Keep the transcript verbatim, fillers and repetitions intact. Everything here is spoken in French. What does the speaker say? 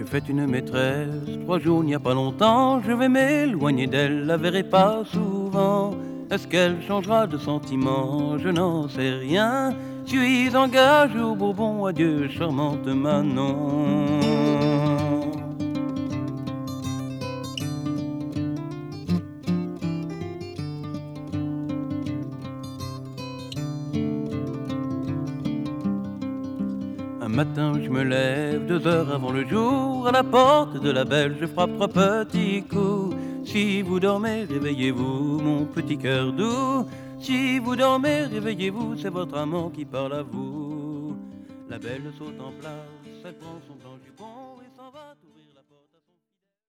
fait une maîtresse, trois jours il n'y a pas longtemps, je vais m'éloigner d'elle, la verrai pas souvent. Est-ce qu'elle changera de sentiment? Je n'en sais rien. Suis engagé au Bourbon, adieu charmante Manon. Un matin je me lève, deux heures avant le jour, à la porte de la belle je frappe trois petits coups. Si vous dormez, réveillez-vous, mon petit cœur doux. Si vous dormez, réveillez-vous, c'est votre amant qui parle à vous. La belle saute en place, elle prend son grand jupon et s'en va t'ouvrir.